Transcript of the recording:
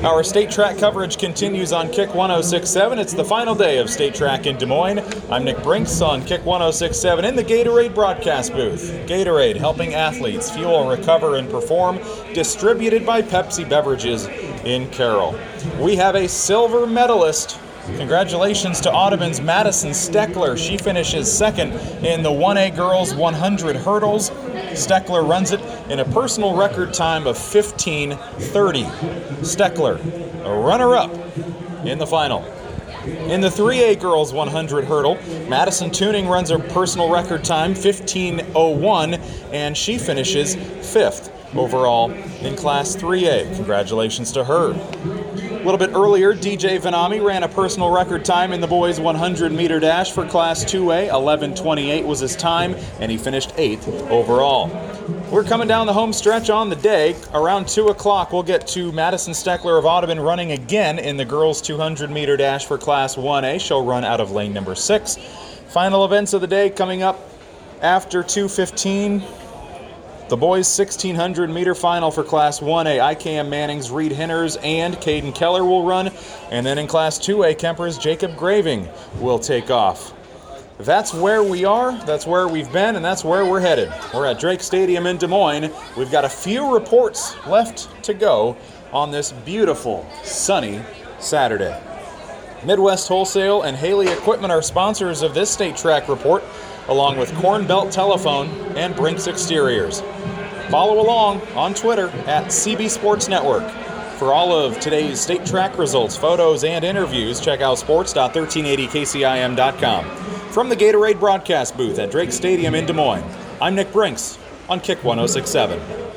Our state track coverage continues on Kick 106.7. It's the final day of state track in Des Moines. I'm Nick Brinks on Kick 106.7 in the Gatorade broadcast booth. Gatorade, helping athletes fuel, recover, and perform, distributed by Pepsi Beverages in Carroll. We have a silver medalist. Congratulations to Audubon's Madison Steckler. She finishes second in the 1A girls 100 hurdles. Steckler runs it in a personal record time of 15:30. Steckler, a runner-up in the final. In the 3A girls 100 hurdle, Madison Tuning runs a personal record time 15:01, and she finishes fifth overall in Class 3A. Congratulations to her. A little bit earlier, DJ Vanami ran a personal record time in the boys 100-meter dash for Class 2A. 11:28 was his time, and he finished 8th overall. We're coming down the home stretch on the day. Around 2 o'clock, we'll get to Madison Steckler of Audubon running again in the girls 200-meter dash for Class 1A. She'll run out of lane number 6. Final events of the day coming up after 2:15. The boys' 1,600-meter final for Class 1A. IKM Manning's Reed Hinners and Caden Keller will run. And then in Class 2A, Kemper's Jacob Graving will take off. That's where we are, that's where we've been, and that's where we're headed. We're at Drake Stadium in Des Moines. We've got a few reports left to go on this beautiful, sunny Saturday. Midwest Wholesale and Haley Equipment are sponsors of this state track report, along with Corn Belt Telephone and Brinks Exteriors. Follow along on Twitter at CB Sports Network. For all of today's state track results, photos, and interviews, check out sports.1380kcim.com. From the Gatorade broadcast booth at Drake Stadium in Des Moines, I'm Nick Brinks on Kick 106.7.